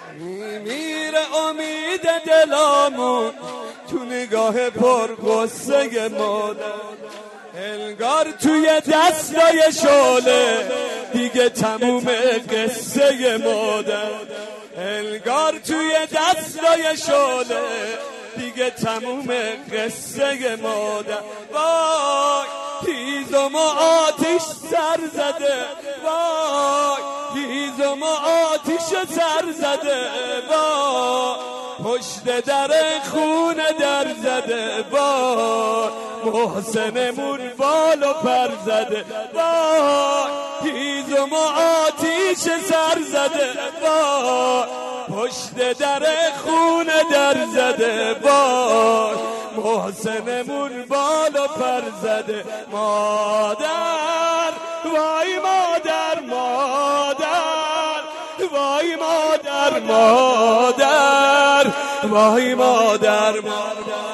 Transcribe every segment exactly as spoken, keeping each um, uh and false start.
میمیره امید دلامون تو نگاه پر غصه مادر، انگار توی دستای شعله دیگه تموم قصه مادر، انگار توی دستای شعله دیگه تموم قصه مادر. وای هیزم و آتیش سر زده، وای هیزم و آتیش سر زده، وای پشت در خونه در زده، وای محسنمون بال و پر زده، وای هیزم و آتیش سر زده، وای پشت در خونه در زده، وای محسنمون بال و پر زده. مادر وای مادر مادر، وای مادر مادر، وای مادر مادر،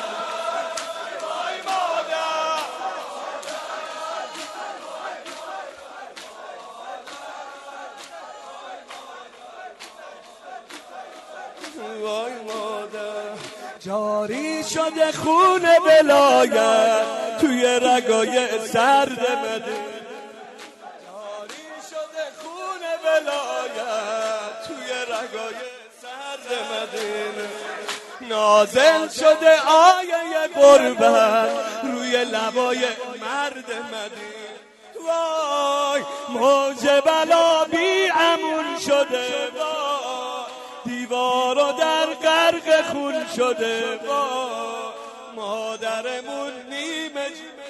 وای مادر. جاری شده خون ولایت توی رگای سرد مدینه، جاری شده خون ولایت توی رگای سرد مدینه، نازل شده آیه قربت روی لبای مرد مدینه. وای موج بلا بی امون شده، وای دیوارو در غرق خون شده، وای مادرمون نیمه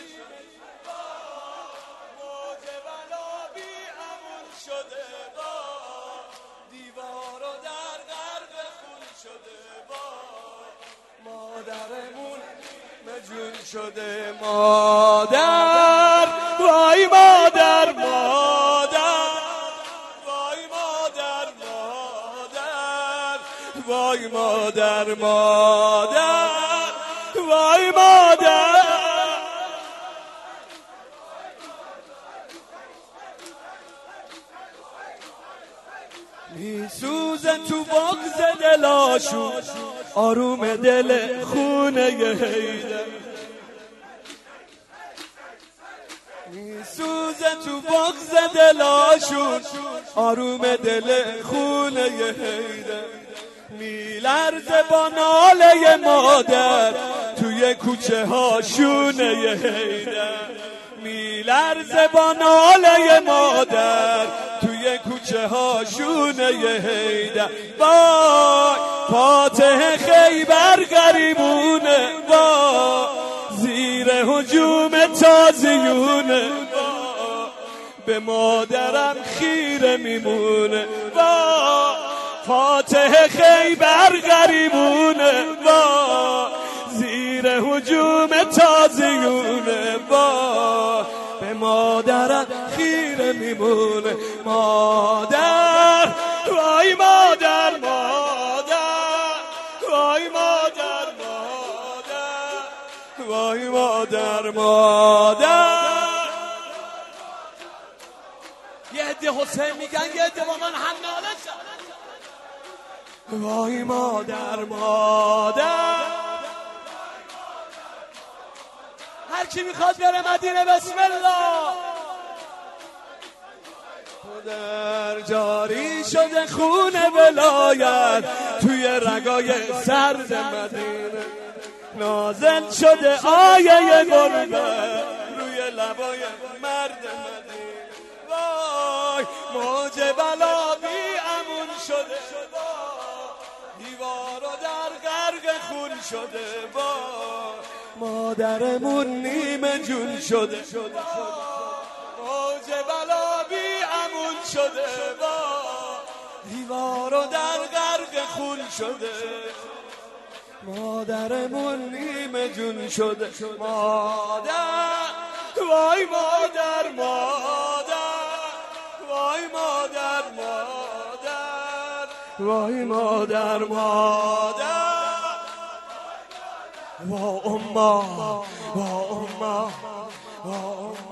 موج بلا بی امون شده، وای دیوارو در غرق خون شده، وای مادرمون مجون شده. مادر وای مادر مادر، وای مادر مادر، وای مادر مادر، وای مادر. میسوزه تو بغض دلاشون آروم دل خونه حیدر، میسوزه تو بغض دلاشون آروم دل خونه حیدر، میلرزه با ناله مادر توی کوچه هاشونه حیدر، میلرزه با ناله مادر توی کوچه هاشونه حیدر. وای فاتح خیبر غریبونه، وای زیر هجوم تازیونه، به مادرم خیره میمونه، وای فاتح خیبر غریبونه، وای زیر هجوم تازیونه، وای به مادرم خیره میمونه. مادر وای مادر مادر، وای مادر مادر، وای مادر مادر. یه عده حسین میگن، یه عده با من حناله شد. وای مادر مادر، هر کی میخواد بره مدینه بسم الله. در جاری شده خون ولایت توی رگای سرد مدینه، نازل شده آیه غربت روی لبای مرد مدینه. وای موج بلا بی امون شده، دیوارو در غرق خون شده، وای مادرمون نیمه جون شده، موج بلا بی امون شده، وای دیوارو در غرق خون شده، مادرمون نیمه جون شده. مادر وای مادر مادر، وای مادر مادر، وای مادر مادر، وا اما وا اما وا اما.